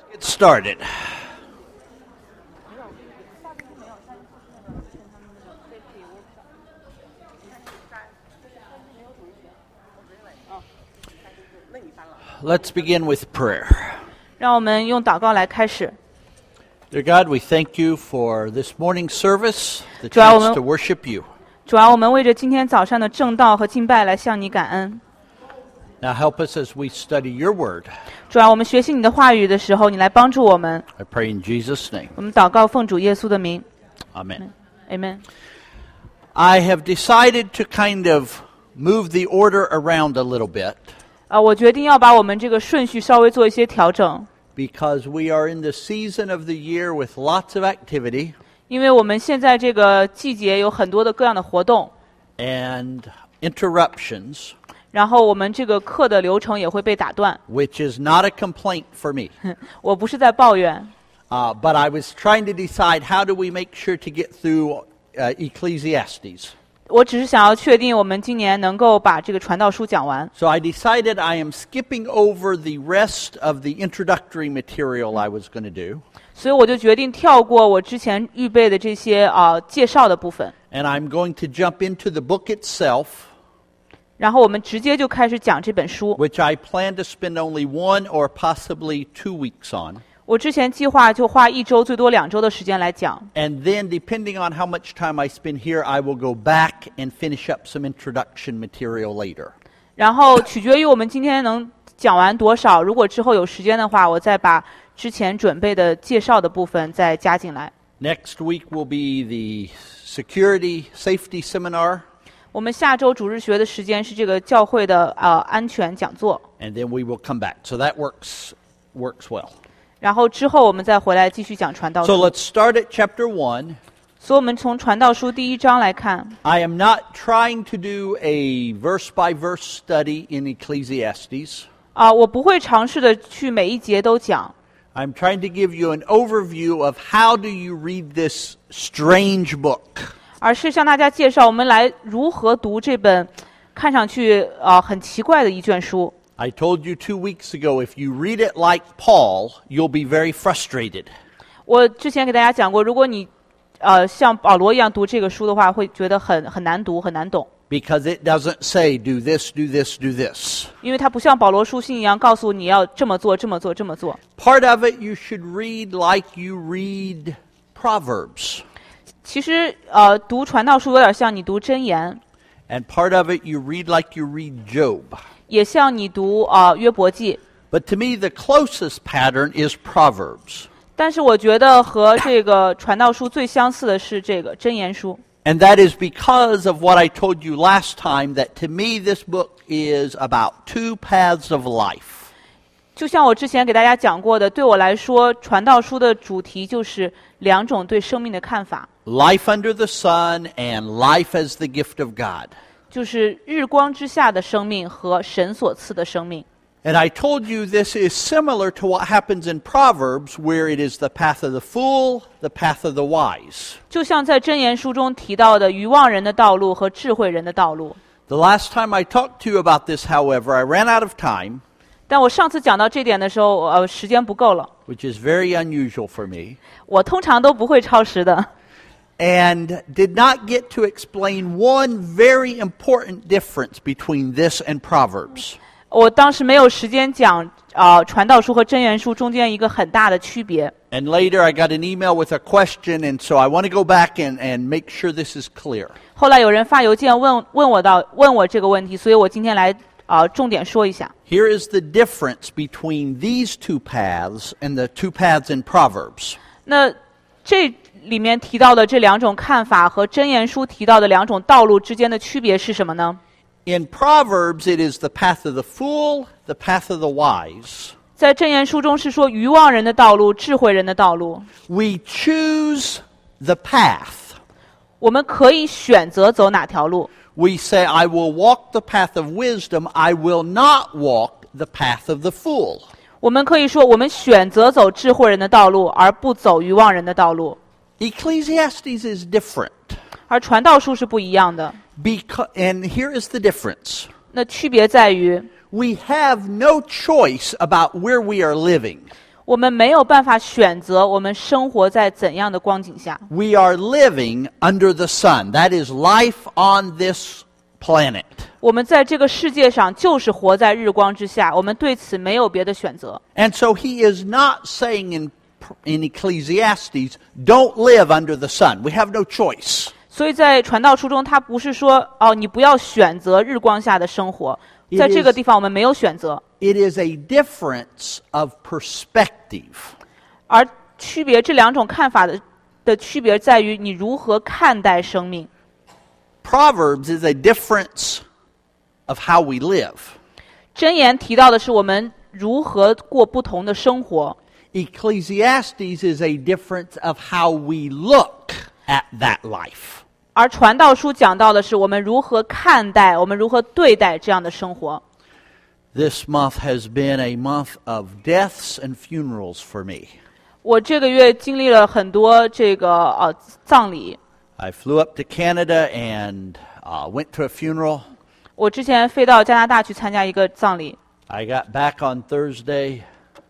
Get started. Let's begin with prayer. 让我们用祷告来开始。 Dear God, we thank you for this morning's service, the 主要我 chance 们 to worship you. 主要我们为着今天早上的正道和敬拜来向你感恩。 Now help us as we study your word. 主要我们学习你的话语的时候，你来帮助我们。 I pray in Jesus' name. 我们祷告奉主耶稣的名 Amen. ，Amen。 I have decided to kind of move the order around a little bit 我决定要把我们这个顺序稍微做一些调整， because we are in the season of the year with lots of activity 因为我们现在这个季节有很多的各样的活动， and interruptions, 然后我们这个课的流程也会被打断。 which is not a complaint for me. 我不是在抱怨， But I was trying to decide how do we make sure to get through Ecclesiastes. 我只是想要确定我们今年能够把这个传道书讲完。 So I decided I am skipping over the rest of the introductory material I was going to do, 所以我就决定跳过我之前预备的这些介绍的部分， and I'm going to jump into the book itself, 然后我们直接就开始讲这本书。 which I plan to spend only 1 or possibly 2 weeks on. 我之前计划就花1周最多2周的时间来讲， And then, depending on how much time I spend here, I will go back and finish up some introduction material later. 然后取决于我们今天能讲完多少。如果之后有时间的话，我再把之前准备的介绍的部分再加进来。 Next week will be the security safety seminar, 我们下周主日学的时间是这个教会的安全讲座， and then we will come back. So that works well. 然后之后我们再回来继续讲传道 So 书。 let's start at chapter 1. 所以我们从传道书第1章来看， I am not trying to do a verse-by-verse study in Ecclesiastes. 我不会尝试的去每一节都讲， I'm trying to give you an overview of how do you read this strange book. 而是向大家介绍我们来如何读这本看上去很奇怪的一卷书。 I told you 2 weeks ago, if you read it like Paul, you'll be very frustrated. 我之前给大家讲过，如果你像保罗一样读这个书的话，会觉得很难读，很难懂， Because it doesn't say, do this, do this, do this. 因为它不像保罗书信一样告诉你要这么做，这么做，这么做。 Part of it you should read like you read Proverbs. 其实读传道书有点像你读箴言， And part of it you read like you read Job. 也像你读约伯记。 But to me, the closest pattern is Proverbs. 但是我觉得和这个传道书最相似的是这个箴言书。 And that is because of what I told you last time, that to me this book is about 2 paths of life. 就像我之前给大家讲过的，对我来说，传道书的主题就是2种对生命的看法， Life under the sun and life as the gift of God. 就是日光之下的生命和神所赐的生命。 And I told you this is similar to what happens in Proverbs, where it is the path of the fool, the path of the wise. 就像在箴言书中提到的愚妄人的道路和智慧人的道路。 The last time I talked to you about this, however, I ran out of time, 但我上次讲到这点的时候，时间不够了。 which is very unusual for me, 我通常都不会超时的， and did not get to explain one very important difference between this and Proverbs. 我当时没有时间讲传道书和箴言书中间一个很大的区别。 And later I got an email with a question, and so I want to go back and make sure this is clear. 后来有人发邮件问我这个问题，所以我今天来重点说一下。 Here is the difference between these 2 paths and the 2 paths in Proverbs. 那这里面提到的这2种看法和箴言书提到的2种道路之间的区别是什么呢？ In Proverbs, it is the path of the fool, the path of the wise. 在箴言书中是说愚妄人的道路，智慧人的道路。 We choose the path. 我们可以选择走哪条路。 We say, I will walk the path of wisdom, I will not walk the path of the fool. 我们可以说，我们选择走智慧人的道路，而不走愚妄人的道路。 Ecclesiastes is different. 而传道书是不一样的。 And here is the difference. 那区别在于， We have no choice about where we are living. 我们没有办法选择我们生活在怎样的光景下。 We are living under the sun. That is life on this planet. 我们在这个世界上就是活在日光之下，我们对此没有别的选择。 And so he is not saying in Ecclesiastes, don't live under the sun. We have no choice. 所以在传道书中，他不是说你不要选择日光下的生活，在这个地方我们没有选择。 It is a difference of perspective. 而区别这两种看法的区别在于你如何看待生命。 Proverbs is a difference of how we live. 箴言提到的是我们如何过不同的生活。 Ecclesiastes is a difference of how we look at that life. 而传道书讲到的是我们如何看待，我们如何对待这样的生活。 This month has been a month of deaths and funerals for me. 我这个月经历了很多这个葬礼。 I flew up to Canada and went to a funeral. 我之前飞到加拿大去参加一个葬礼。 I got back on Thursday,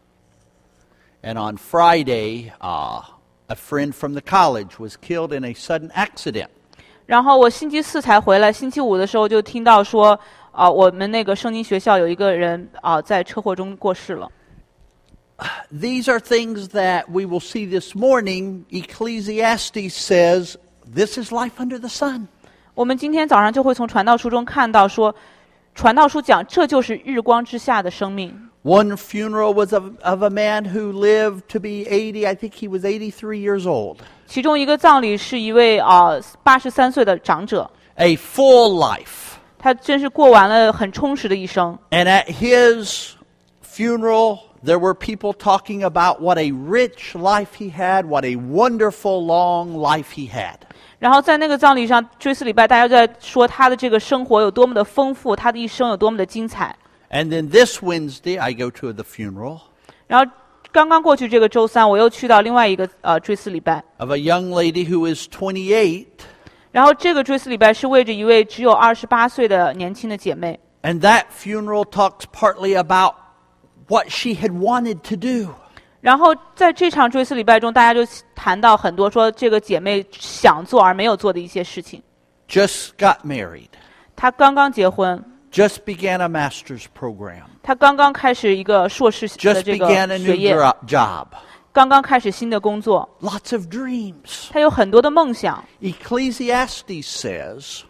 and on Friday, a friend from the college was killed in a sudden accident. 然后我星期四才回来，星期五的时候就听到说，我们那个圣经学校有一个人在车祸中过世了。 These are things that we will see this morning. Ecclesiastes says, this is life under the sun. 我们今天早上就会从传道书中看到说，传道书讲这就是日光之下的生命。 One funeral was of a man who lived to be 80. I think he was 83 years old. 其中一个葬礼是一位83岁的长者。 A full life. 他真是过完了很充实的一生。 And at his funeral, there were people talking about what a rich life he had, what a wonderful long life he had. 然后在那个葬礼上，追思礼拜，大家在说他的这个生活有多么的丰富，他的一生有多么的精彩。 And then this Wednesday, I go to the funeral. 然后刚刚过去这个周三，我又去到另外一个追思礼拜。 Of a young lady who is 28. 然后这个追思礼拜是为着一位只有28岁的年轻的姐妹。 And that funeral talks partly about what she had wanted to do. 然后在这场追思礼拜中，大家就谈到很多说这个姐妹想做而没有做的一些事情。 Just got married. 她刚刚结婚。 Just began a master's program. 她刚刚开始一个硕士的 Just 这个 began a 学 new 业， job. 刚刚开始新的工作。 Lots of dreams. 她有很多的梦想。 Ecclesiastes says,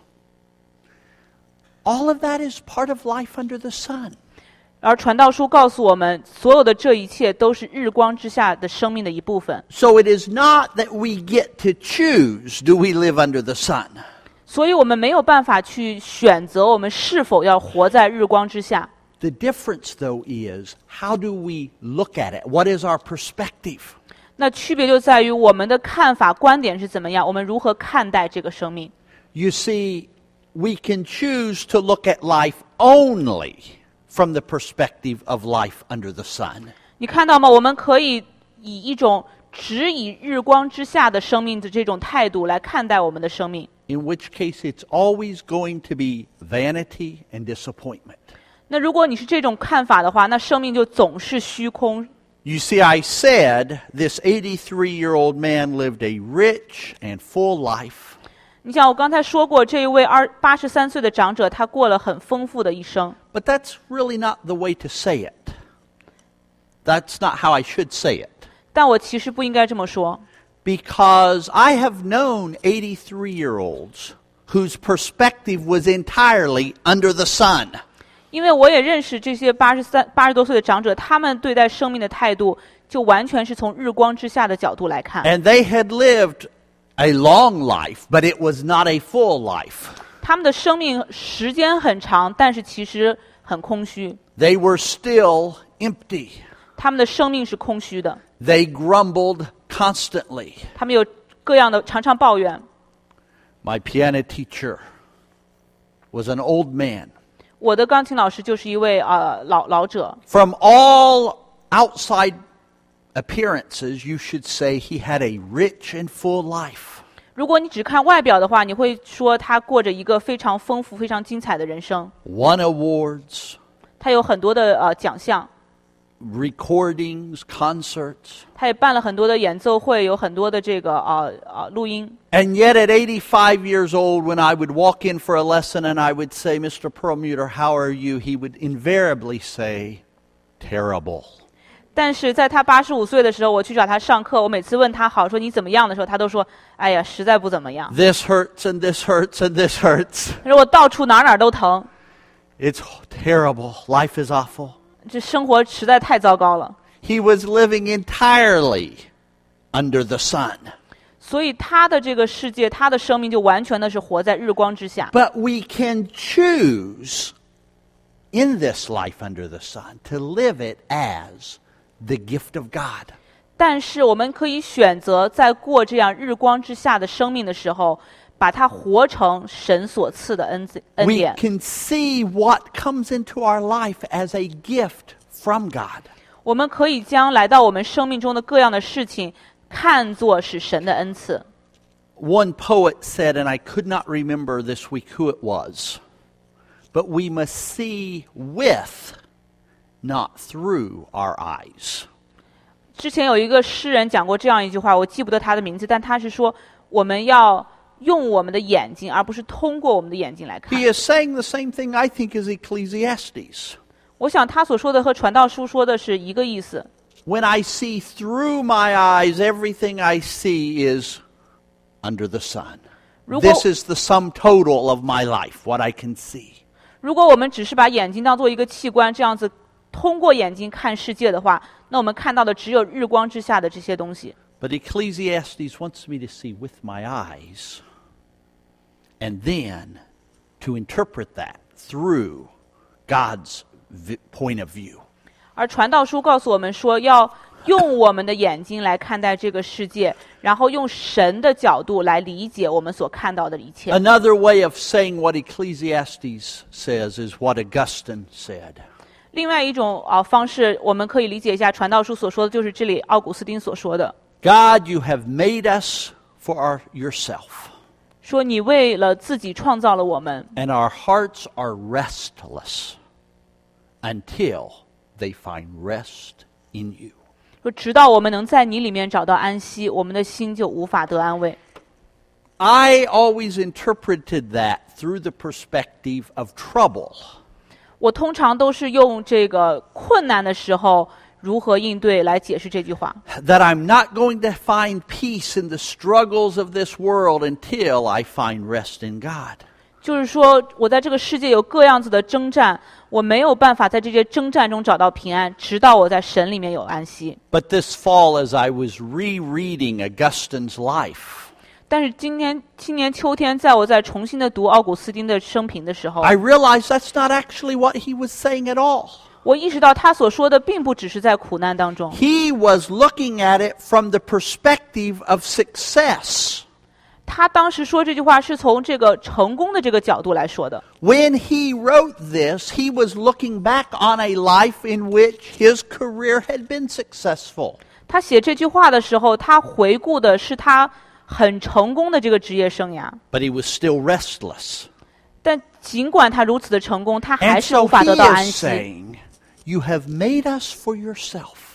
all of that is part of life under the sun. 而传道书告诉我们，所有的这一切都是日光之下的生命的一部分。 So it is not that we get to choose, do we live under the sun? 所以我们没有办法去选择我们是否要活在日光之下。 The difference, though, is how do we look at it? What is our perspective? 那区别就在于我们的看法、观点是怎么样，我们如何看待这个生命。 You see, we can choose to look at life only from the perspective of life under the sun. 你看到吗？我们可以以一种只以日光之下的生命的这种态度来看待我们的生命。 In which case, it's always going to be vanity and disappointment. 那如果你是这种看法的话，那生命就总是虚空。 You see, I said this 83-year-old man lived a rich and full life. 你想，我刚才说过，这一位83岁的长者，他过了很丰富的一生。 But that's really not the way to say it. That's not how I should say it. 但我其实不应该这么说。 Because I have known 83-year-olds whose perspective was entirely under the sun. 因为我也认识这些80多岁的长者，他们对待生命的态度就完全是从日光之下的角度来看。 And they had lived a long life, but it was not a full life. 他们的生命时间很长，但是其实很空虚。 They were still empty. 他们的生命是空虚的。 They grumbled constantly. 他们有各样的常常抱怨。 My piano teacher was an old man. 我的钢琴老师就是一位老者。 From all outside appearances, you should say he had a rich and full life. 如果你只看外表的话，你会说他过着一个非常丰富、非常精彩的人生。 Won awards. 他有很多的奖项。 recordings, concerts. 他也办了很多的演奏会，有很多的这个录音。 And yet at 85 years old, when I would walk in for a lesson and I would say, Mr. Perlmutter, how are you? He would invariably say, terrible. 但是在他85岁的时候，我去找他上课，我每次问他好，说你怎么样的时候，他都说，哎呀，实在不怎么样。 This hurts and this hurts and this hurts. 他说我到处哪都疼， It's terrible. Life is awful. 这生活实在太糟糕了。 He was living entirely under the sun. 所以他的这个世界，他的生命就完全的是活在日光之下。 But we can choose in this life under the sun to live it as the gift of God. 但是我们可以选择在过这样日光之下的生命的时候，把它活成神所赐的恩典。 We can see what comes into our life as a gift from God. 我们可以将来到我们生命中的各样的事情看作是神的恩赐。 One poet said, and I could not remember this week who it was, but we must see with, not through our eyes. 之前有一个诗人讲过这样一句话，我记不得他的名字，但他是说我们要用我们的眼睛，而不是通过我们的眼睛来看。 He is saying the same thing, I think, as Ecclesiastes. 我想他所说的和传道书说的是一个意思。 When I see through my eyes, everything I see is under the sun. 如果- This is the sum total of my life, what I can see. 如果我们只是把眼睛当做一个器官，这样子通过眼睛看世界的话，那我们看到的只有日光之下的这些东西。 But Ecclesiastes wants me to see with my eyes and then to interpret that through God's point of view. 而传道书告诉我们说，要用我们的眼睛来看待这个世界，然后用神的角度来理解我们所看到的一切。 Another way of saying what Ecclesiastes says is what Augustine said. 另外一种方式，我们可以理解一下传道书所说的，就是这里奥古斯丁所说的， God, you have made us for yourself, 说你为了自己创造了我们， and our hearts are restless until they find rest in you. 说直到我们能在你里面找到安息，我们的心就无法得安慰。 I always interpreted that through the perspective of trouble. 我通常都是用这个困难的时候如何应对来解释这句话。 That I'm not going to find peace in the struggles of this world until I find rest in God. 就是说我在这个世界有各样子的征战，我没有办法在这些征战中找到平安，直到我在神里面有安息。 But this fall, as I was rereading Augustine's life, 但是今年秋天，在我在重新的读奥古斯丁的生平的时候， I realized that's not actually what he was saying at all. 我意识到他所说的并不只是在苦难当中， He was looking at it from the perspective of success. 他当时说这句话是从这个成功的这个角度来说的。 When he wrote this, he was looking back on a life in which his career had been successful. 他写这句话的时候，他回顾的是他很成功的这个职业生涯， But he was still restless. 但尽管他如此的成功，他还 And 是 so 无法 he 得到安 is 息。 saying, you have made us for yourself.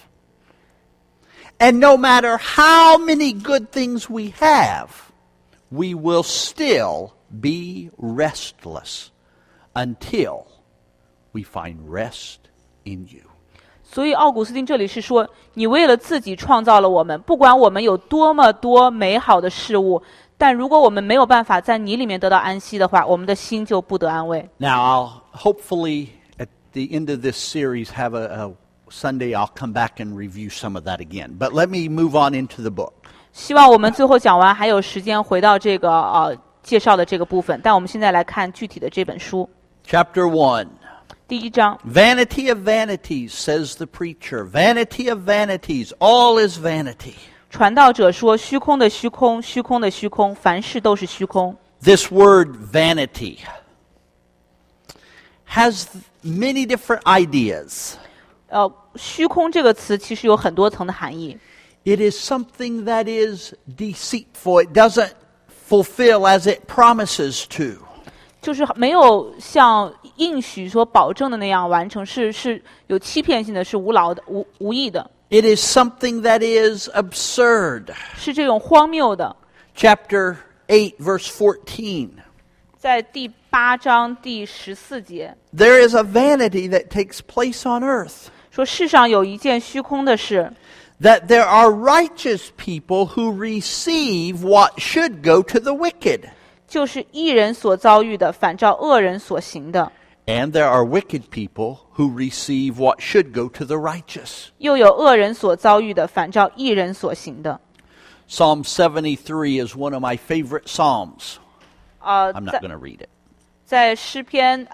And no matter how many good things we have, we will still be restless until we find rest in you. 所以奥古斯丁这里是说，你为了自己创造了我们，不管我们有多么多美好的事物，但如果我们没有办法在你里面得到安息的话，我们的心就不得安慰。 Now, I'll hopefully at the end of this series have a Sunday I'll come back and review some of that again. But let me move on into the book. 希望我们最后讲完还有时间回到这个介绍的这个部分，但我们现在来看具体的这本书。 Chapter 1. 第一章， Vanity of vanities, says the preacher. Vanity of vanities, all is vanity. 传道者说：虚空的虚空，虚空的虚空，凡事都是虚空。 This word vanity has many different ideas. 虚空这个词其实有很多层的含义。 It is something that is deceitful. It doesn't fulfill as it promises to. 就是没有像应许所保证的那样完成，是有欺骗性的，是无劳的、无益的。 It is something that is absurd. 是这种荒谬的。 Chapter 8, verse 14. 在第8章第14节 There is a vanity that takes place on earth, 说，世上有一件虚空的事， that there are righteous people who receive what should go to the wicked, 就是义人所遭遇的，反照恶人所行的； and there are wicked people who receive what should go to the righteous. 又有恶人所遭遇的，反照义人所行的。 Psalm 73 is one of my favorite psalms. I'm not 在 going to read it. 在诗篇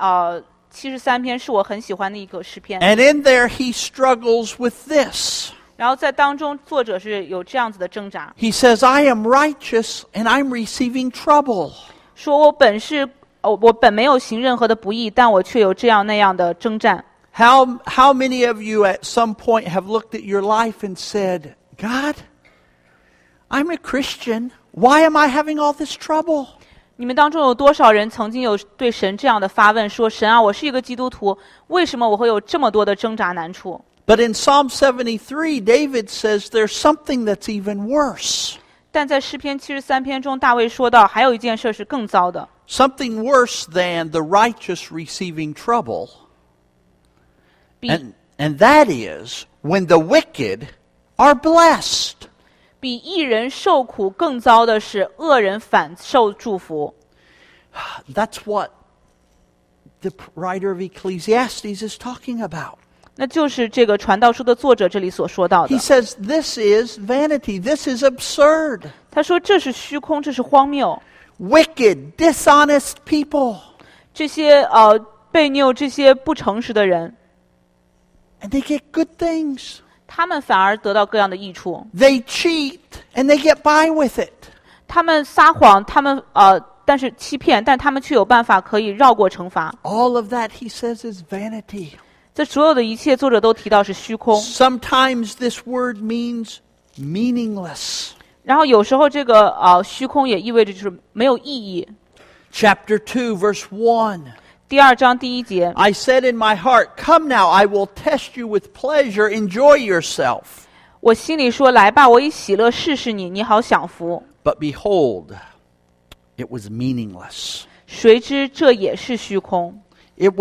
73篇是我很喜欢的一个诗篇。 And in there he struggles with this. 然后在当中，作者是有这样子的挣扎， He says, I am righteous and I'm receiving trouble. 说我本没有行任何的不义，但我却有这样那样的征战。 How many of you at some point have looked at your life and said, God, I'm a Christian. Why am I having all this trouble? 你们当中有多少人曾经有对神这样的发问，说神啊，我是一个基督徒，为什么我会有这么多的挣扎难处？ But in Psalm 73, David says there's something that's even worse. 但在诗篇73篇中，大卫说到，还有一件事是更糟的， Something worse than the righteous receiving trouble. 比 And that is when the wicked are blessed. 比义人受苦更糟的是，恶人反受祝福。 That's what the writer of Ecclesiastes is talking about. 那就是这个传道书的作者这里所说到的 He。says this is vanity. This is absurd. 他说这是虚空，这是荒谬。 Wicked, dishonest people. 这些悖拗、这些不诚实的人， And they get good things. 他们反而得到各样的益处。 They cheat and they get by with it. 他们撒谎，他们但是欺骗，但他们却有办法可以绕过惩罚。 All of that, he says, is vanity. 这所有的一切，作者都提到是虚空。 Sometimes this word means meaningless. 然后有时候这个虚空也意味着就是没有意义。 Chapter 2, verse 1. 第2章第1节， I said in my heart, come now, I will test you with pleasure. Enjoy yourself. 我心里说：“来吧，我以喜乐试试你，你好享福。 But behold, it was meaningless. ” 谁知这也是虚空， It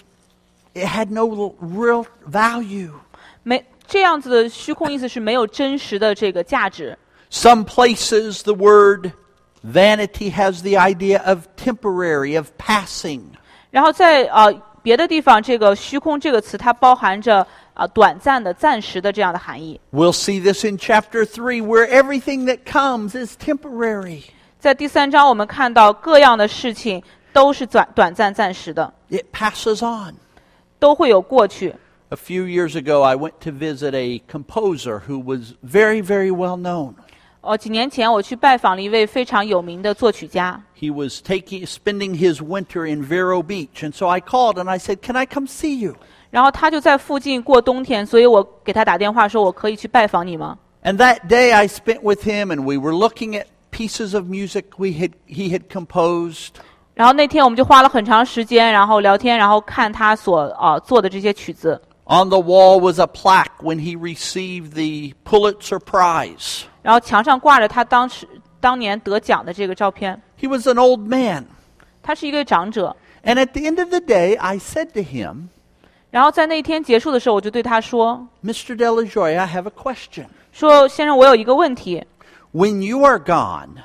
had no real value. 这样子的虚空意思是没有真实的这个价值。 Some places the word vanity has the idea of temporary, of passing. 然后在别的地方，这个虚空这个词它包含着短暂的、暂时的这样的含义。 We'll see this in chapter 3, where everything that comes is temporary. 在第3章，我们看到各样的事情都是短暂、暂时的， It passes on. 都会有过去。 A few years ago, I went to visit a composer who was very, very well known. 几年前我去拜访了一位非常有名的作曲家， He was spending his winter in Vero Beach, and so I called and I said, "Can I come see you?" 然后他就在附近过冬天，所以我给他打电话说：“我可以去拜访你吗？” And that day, I spent with him, and we were looking at pieces of music he had composed. 然后那天我们就花了很长时间，然后聊天，然后看他所做的这些曲子。 On the wall was a plaque when he received the Pulitzer Prize. 然后墙上挂着他当年得奖的这个照片。 He was an old man. 他是一个长者。 And at the end of the day, I said to him, 然后在那一天结束的时候，我就对他说 Mr. Delajoy, I have a question. 说先生，我有一个问题。 When you are gone,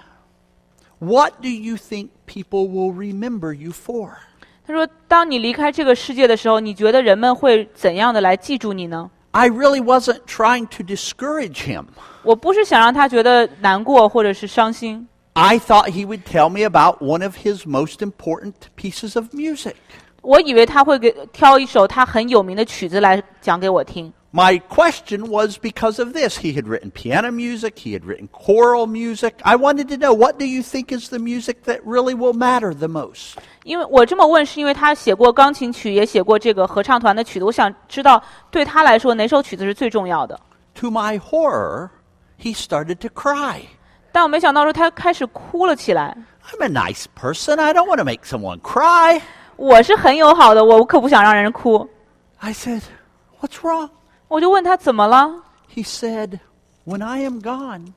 what do you think people will remember you for? 他说，当你离开这个世界的时候，你觉得人们会怎样的来记住你呢？ I really wasn't trying to discourage him. 我不是想让他觉得难过或者是伤心。 I thought he would tell me about one of his most important pieces of music. 我以为他会挑一首他很有名的曲子来讲给我听。 My question was because of this. He had written piano music. He had written choral music. I wanted to know, what do you think is the music that really will matter the most? 因为我这么问，是因为他写过钢琴曲，也写过这个合唱团的曲子。我想知道，对他来说哪首曲子是最重要的。 To my horror, he started to cry. 但我没想到说他开始哭了起来。 I'm a nice person. I don't want to make someone cry. 我是很友好的，我可不想让人哭。 I said, what's wrong? 我就问他怎么了？ He said, when I am gone,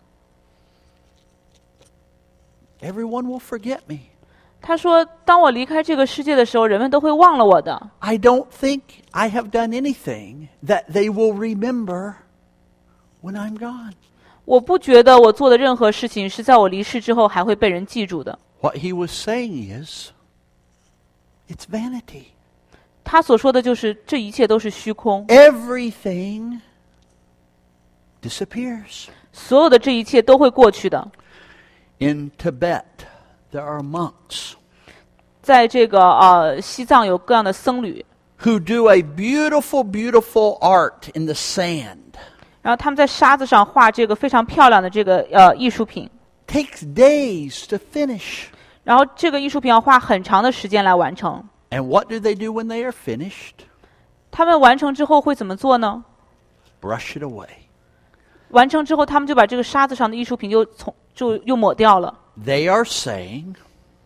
everyone will forget me. 他说，当我离开这个世界的时候，人们都会忘了我的。 I don't think I have done anything that they will remember when I'm gone. 我不觉得我做的任何事情是在我离世之后还会被人记住的。 What he was saying is, it's vanity. 他所说的就是这一切都是虚空， Everything disappears. 所有的这一切都会过去的。 In Tibet, there are monks 在这个西藏有各样的僧侣， who do a beautiful, beautiful art in the sand. 然后他们在沙子上画这个非常漂亮的这个艺术品， Takes days to finish. 然后这个艺术品要花很长的时间来完成。 And what do they do when they are finished? 他们完成之后会怎么做呢？ Brush it away. 完成之后，他们就把这个沙子上的艺术品就又抹掉了。 They are saying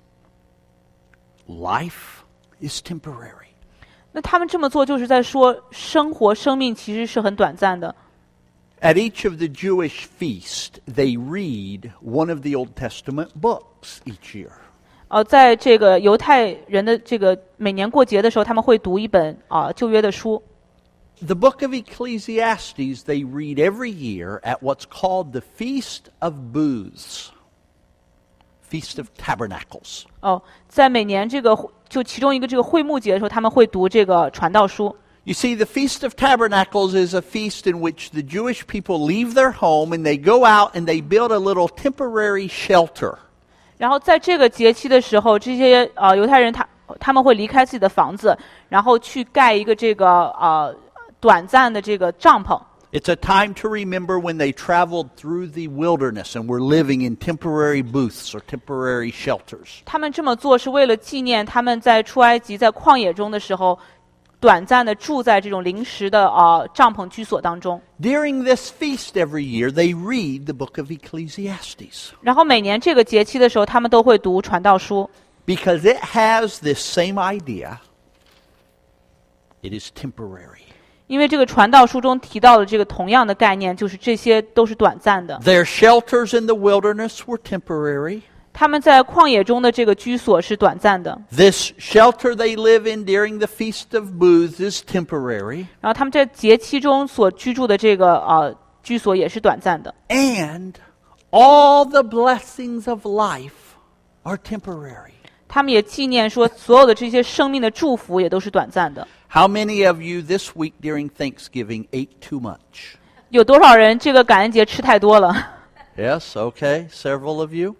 life is temporary. 那他们这么做就是在说，生命其实是很短暂的。 At each of the Jewish feasts, they read one of the Old Testament books each year. 在这个犹太人的这个每年过节的时候，他们会读一本旧约的书。 The book of Ecclesiastes they read every year at what's called the Feast of Booths, Feast of Tabernacles. 在每年这个就其中一个这个会幕节的时候，他们会读这个传道书。 You see, the Feast of Tabernacles is a feast in which the Jewish people leave their home and they go out and they build a little temporary shelter. 然后在这个节期的时候，这些犹太人他们会离开自己的房子，然后去盖一个这个短暂的这个帐篷。 It's a time to remember when they traveled through the wilderness and were living in temporary booths or temporary shelters. 他们这么做是为了纪念他们在出埃及在旷野中的时候，短暂的住在这种临时的帐篷居所当中。 During this feast every year, they read the book of Ecclesiastes 然后每年这个节期的时候，他们都会读传道书， because it has this same idea. It is temporary. 因为这个传道书中提到的这个同样的概念，就是这些都是短暂的。 Their shelters in the wilderness were temporary. 他们在旷野中的这个居所是短暂的， This shelter they live in during the Feast of Booths is temporary. 然后他们在节期中所居住的这个居所也是短暂的。 And all the blessings of life are temporary. 他们也纪念说，所有的这些生命的祝福也都是短暂的。 How many of you this week during Thanksgiving ate too much? 有多少人这个感恩节吃太多了？ Yes, okay, several of you.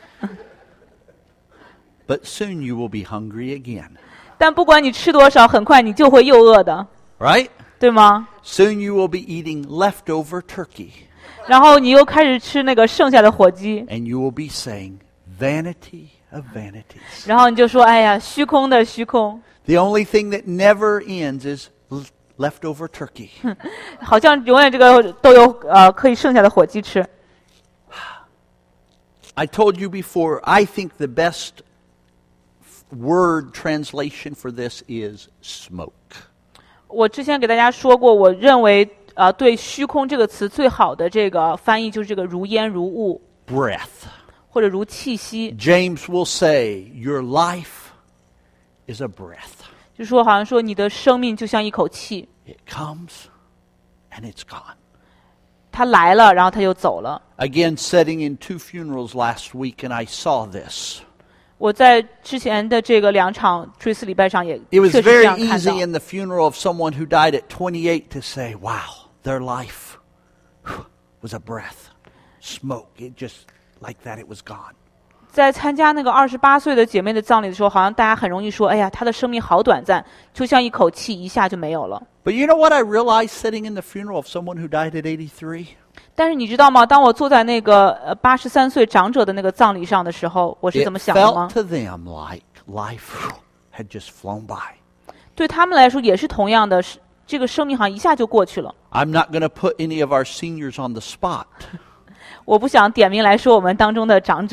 But soon you will be hungry again, 但不管你吃多少，很快你就会又饿的， right? 对吗？ Soon you will be eating leftover turkey, 然后你又开始吃那个剩下的火鸡， and you will be saying, vanity of vanities. 然后你就说：“哎呀，虚空的虚空， The only thing that never ends is leftover turkey. 好像永远这个都有可以剩下的火鸡吃。” I told you before, I think the best word translation for this is smoke. 我之前给大家说过，我认为对虚空这个词最好的这个翻译就是这个如烟如雾， Breath. 或者如气息， James will say, your life is a breath. 就说好像说你的生命就像一口气， It comes and it's gone. 它来了，然后它就走了。 Again, sitting in 2 funerals last week, and I saw this. 我在之前的这个2场追思礼拜上也 It was 确实这 very 样看 easy 到。 in the funeral of someone who died at 28 to say, wow, their life was a breath. Smoke. It just, like that, it was gone. 在参加那个28岁的姐妹的葬礼的时候，好像大家很容易说：“哎呀，她的生命好短暂，就像一口气，一下就没有了。” But you know what I realized sitting in the funeral of someone who died at 83? 但是你知道吗？当我坐在那个83岁长者的那个葬礼上的时候，我是 It 怎么想的吗 felt？to them like life had just flown by. 对他们来说也是同样的，这个生命好像一下就过去了。 I'm not going to put any of our seniors on the spot. 我不想点名来说我们当中的长者，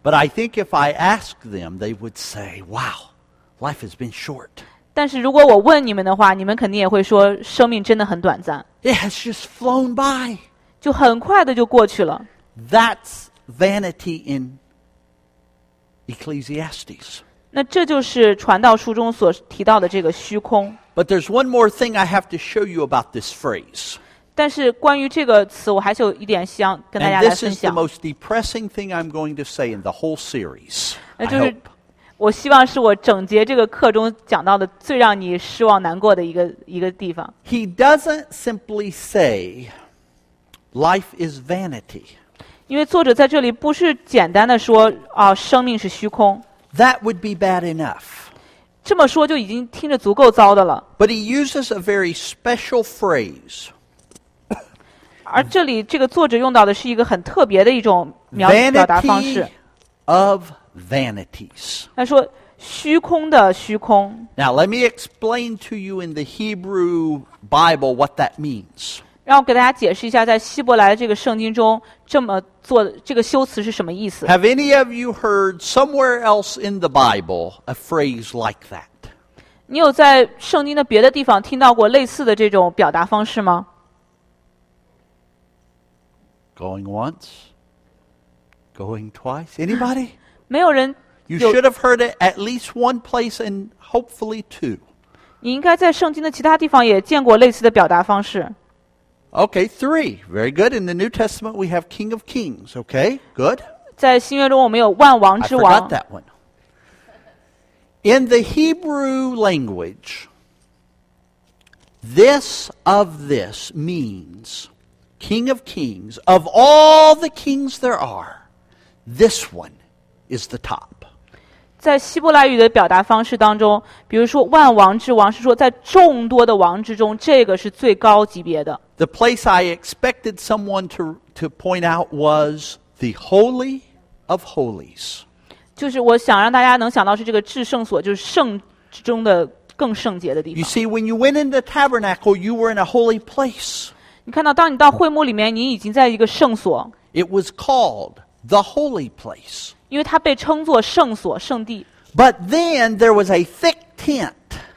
But I think if I asked them, they would say, wow, life has been short. 但是如果我问你们的话，你们肯定也会说，生命真的很短暂， It has just flown by. 就很快的就过去了。 That's vanity in Ecclesiastes. 那这就是传道书中所提到的这个虚空。 But there's one more thing I have to show you about this phrase. 但是关于这个词，我还是有一点想跟大家 And 来 this 分 is the 享。 most depressing thing I'm going to say in the whole series. 那 I 就是 hope. 我希望是我整节这个课中讲到的最让你失望难过的一个地方。 He doesn't simply say, life is vanity. 因为作者在这里不是简单的说啊，生命是虚空， That would be bad enough. 这么说就已经听着足够糟的了。 But he uses a very special phrase. 而这里这个作者用到的是一个很特别的一种表达方式 Vanity。of vanities. 他说虚空的虚空。 Now, let me explain to you in the Hebrew Bible what that means. 让我给大家解释一下，在希伯来这个圣经中这么做的这个修辞是什么意思。 Have any of you heard somewhere else in the Bible a phrase like that? 你有在圣经的别的地方听到过类似的这种表达方式吗？ Going once? Going twice? Anybody? 没有人 You 有， should have heard it at least one place and hopefully two. 你应该在圣经的其他地方也见过类似的表达方式。 Okay, three. Very good. In the New Testament, we have King of Kings. Okay, good. 在新约中，我们有万王 I 之王 forgot。that one. In the Hebrew language, this of this means King of Kings. Of all the kings there are, this one is the top. 在希伯来语的表达方式当中，比如说万王之王是说在众多的王之中，这个是最高级别的。 The place I expected someone to point out was the Holy of Holies. 就是我想让大家能想到是这个至圣所，就是圣之中的更圣洁的地 You 方。 see, when you went into the tabernacle, you were in a holy place. 你看到，当你到会幕里面，你已经在一个圣所， It was called the holy place. 因为它被称作圣所、圣地。 But then there was a thick tent.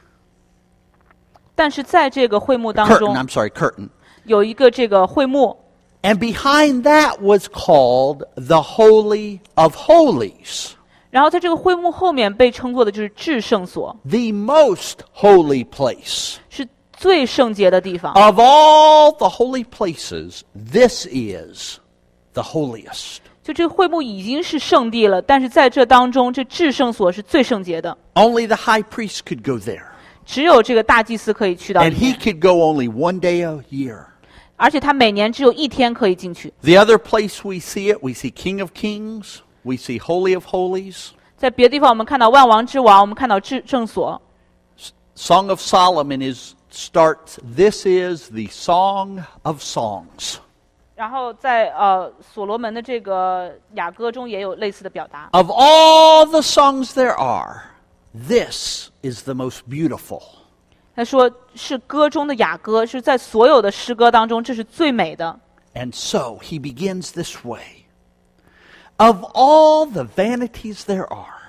但是在这个会幕当 Curtain, 中， I'm sorry, curtain. 有一个这个会幕， And behind that was called the Holy of Holies. 然后在这个会幕后面被称作的就是至圣所， The most holy place. 是最圣洁的地方。 Of all the holy places, this is the holiest. 就这个会幕已经是圣地了，但是在这当中，这至圣所是最圣洁的， Only the high priest could go there. 只有这个大祭司可以去到 And 里 he 面， could go only one day a year. 而且他每年只有一天可以进去。 The other place we see it, we see King of Kings, we see Holy of Holies. 在别的地方，我们看到万王之王，我们看到至圣所。 Song of Solomon starts, this is the song of songs. 然后在所罗门的这个雅歌中也有类似的表达。 Of all the songs there are, this is the most beautiful. 他说是歌中的雅歌，是在所有的诗歌当中，这是最美的。 And so he begins this way. Of all the vanities there are,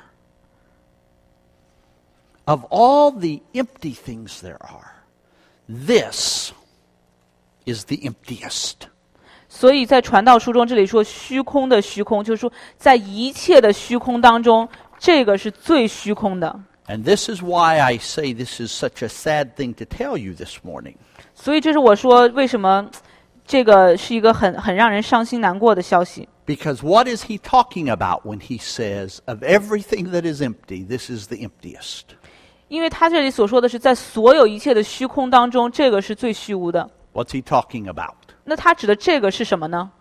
of all the empty things there are, this is the emptiest. 所以在传道书中，这里说虚空的虚空，就是说在一切的虚空当中，这个是最虚空的。 And this is why I say this is such a sad thing to tell you this morning. 所以这是我说为什么这个是一个很让人伤心难过的消息。 Because what is he talking about when he says, of everything that is empty, this is the emptiest? 因为他这里所说的是在所有一切的虚空当中，这个是最虚无的。 What's he talking about? 那他指的这个是什么呢？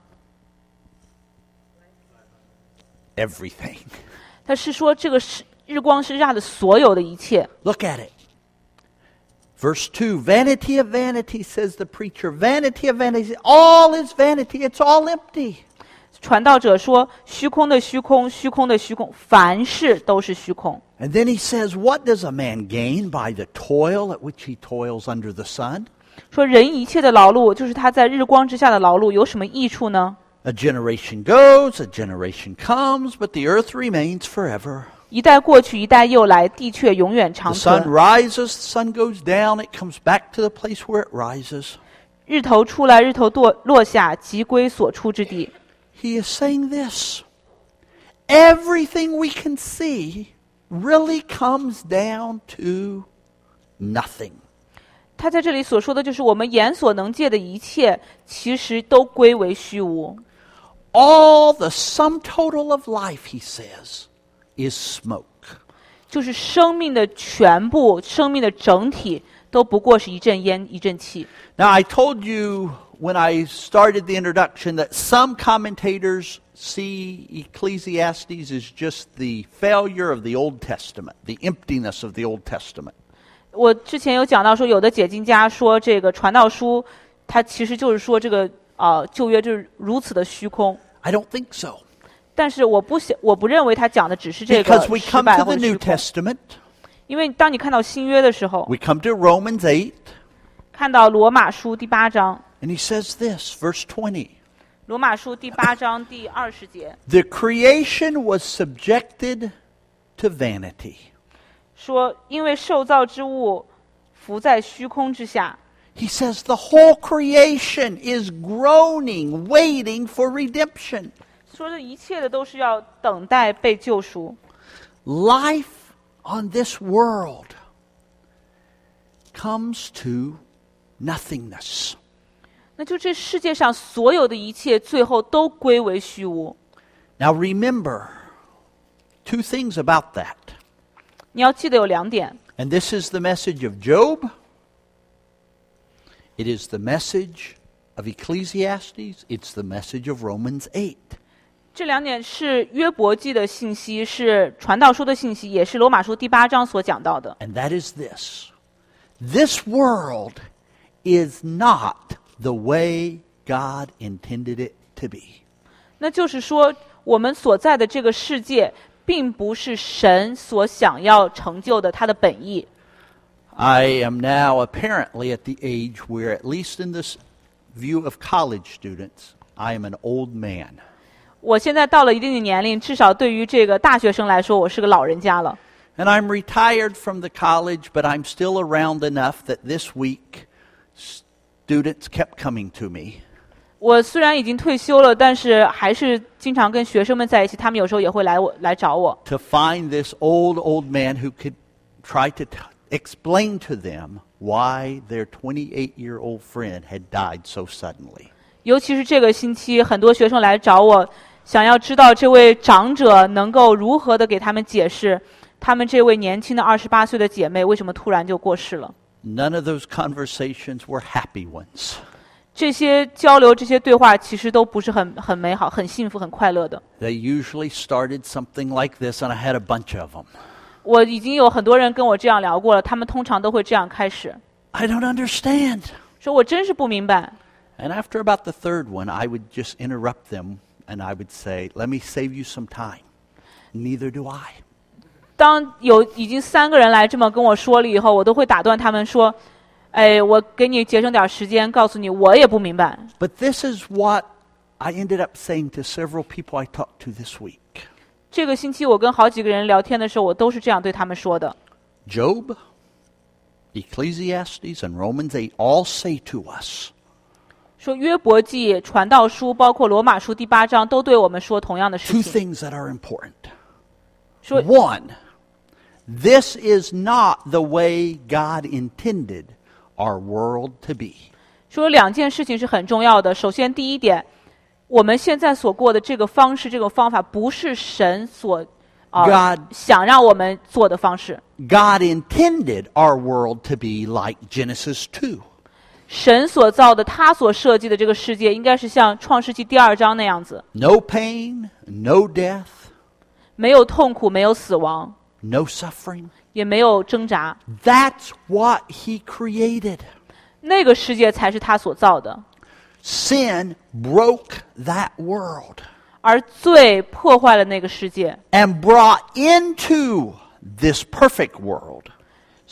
Everything. 他是说这个是日光之下的所有的一切。 Look at it. Verse 2, vanity of vanity, says the preacher. Vanity of vanity. All is vanity. It's all empty. 传道者说：“虚空的虚空，虚空的虚空，凡事都是虚空。” And then he says, what does a man gain by the toil at which he toils under the sun? 说人一切的劳碌，就是他在日光之下的劳碌，有什么益处呢？ A generation goes, a generation comes, but the earth remains forever. 一代过去，一代又来，地却永远 The 长 sun 存。 rises, the sun goes down, it comes back to the place where it rises. 日头出来，日头落下，即归所出之地。 He is saying this. Everything we can see really comes down to nothing. 他在这里所说的就是我们眼所能见的一切，其实都归为虚无。 All the sum total of life, he says, is smoke. 就是生命的全部，生命的整体，都不过是一阵烟，一阵气。 Now, I told you when I started the introduction that some commentators see Ecclesiastes as just the failure of the Old Testament, the emptiness of the Old Testament. 我之前有讲到说，有的解经家说这个传道书，它其实就是说这个旧约就是如此的虚空。 I don't think so. 但是我不认为他讲的只是这 Because 个 we 失 come 败 to 或 the 者虚 New 空， Testament, 因为当你看到新约的时候， we come to Romans 8, 看到罗马书第8章， and he says this, verse 20. 罗马书第8章第20节 The creation was subjected to vanity. 说，因为受造之物伏在虚空之下。 He says the whole creation is groaning, waiting for redemption. 说这一切的都是要等待被救赎。 Life on this world comes to nothingness. 那就这世界上所有的一切，最后都归为虚无。 Now remember two things about that. 你要记得有2点， And this is the message of Job. It is the message of Ecclesiastes. It's the message of Romans 8. 这2点是约伯记的信息，是传道书的信息，也是罗马书第8章所讲到的。 And that is this. This world is not the way God intended it to be. 那就是说，我们所在的这个世界，并不是神所想要成就的他的本意。 I am now apparently at the age where, at least in this view of college students, I am an old man. 我现在到了一定的年龄，至少对于这个大学生来说，我是个老人家了。 And I'm retired from the college, but I'm still around enough that this week students kept coming to me. 我虽然已经退休了，但是还是经常跟学生们在一起，他们有时候也会来找我。 To find this old man who could try to explain to them why their 28-year-old friend had died so suddenly. 尤其是这个星期，很多学生来找我，想要知道这位长者能够如何的给他们解释，他们这位年轻的28岁的姐妹为什么突然就过世了。 None of those conversations were happy ones. 这些交流、这些对话，其实都不是很美好、很幸福、很快乐的。 They usually started something like this, and I had a bunch of them. 我已经有很多人跟我这样聊过了，他们通常都会这样开始， I don't understand. 说我真是不明白。 And after about the third one, I would just interrupt them, and I would say, let me save you some time. Neither do I. 当已经3个人来这么跟我说了以后，我都会打断他们说：“哎，我给你节省点时间，告诉你，我也不明白。” But this is what I ended up saying to several people I talked to this week. 这个星期我跟好几个人聊天的时候，我都是这样对他们说的。 Job, Ecclesiastes, and Romans 8 all say to us, 说约伯记、传道书，包括罗马书第8章，都对我们说同样的事 two 情。 things that are important. 说 One, this is not the way God intended our world to be. 说2件事情是很重要的。首先，第一点，我们现在所过的这个方式、这个方法，不是神所 God 想让我们做的方式。 God intended our world to be like Genesis 2. 神所造的，他所设计的这个世界，应该是像创世纪第2章那样子， No pain, no death, 没有痛苦，没有死亡， no suffering. 也没有挣扎。 That's what He created. 那个世界才是他所造的， Sin broke that world 而罪破坏了那个世界， and brought into this perfect world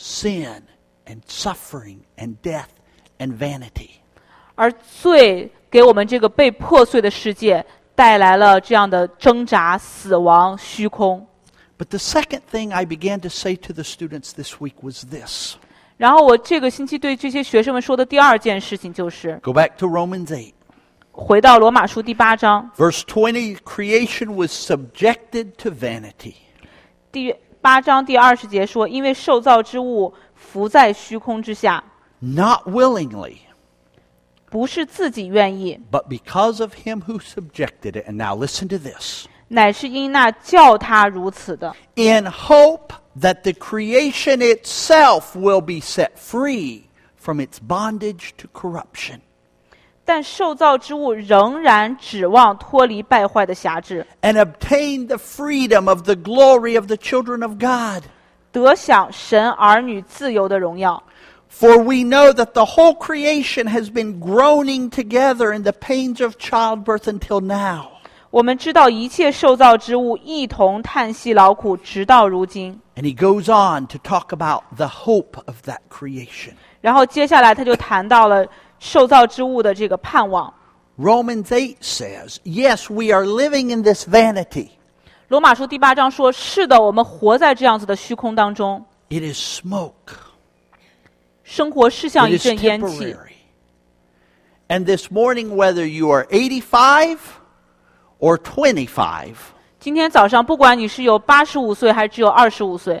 sin and suffering and death and vanity. 而罪给我们这个被破碎的世界带来了这样的挣扎、死亡、虚空。 But the second thing I began to say to the students this week was this. 然后我这个星期对这些学生们说的第二件事情就是， Go back to Romans 8. 回到罗马书第8章 Verse 20, creation was subjected to vanity. 第8章第20节说，因为受造之物伏在虚空之下， Not willingly, 不是自己愿意， but because of him who subjected it. And now listen to this. 乃是因那叫他如此的， In hope that the creation itself will be set free from its bondage to corruption. 但受造之物仍然指望脱离败坏的辖制， And obtain the freedom of the glory of the children of God. 得享神儿女自由的荣耀。 For we know that the whole creation has been groaning together in the pains of childbirth until now. 我们知道一切受造之物一同叹息劳苦，直到如今。 And he goes on to talk about the hope of that creation. 然后接下来他就谈到了受造之物的这个盼望。 Romans 8 says, yes, we are living in this vanity. 罗马书第8章说，是的，我们活在这样子的虚空当中， It is smoke. 生活是像 It 一 is 阵烟气。 temporary. And this morning, whether you are 85 or 25, 今天早上，不管你是有85岁还是只有25岁，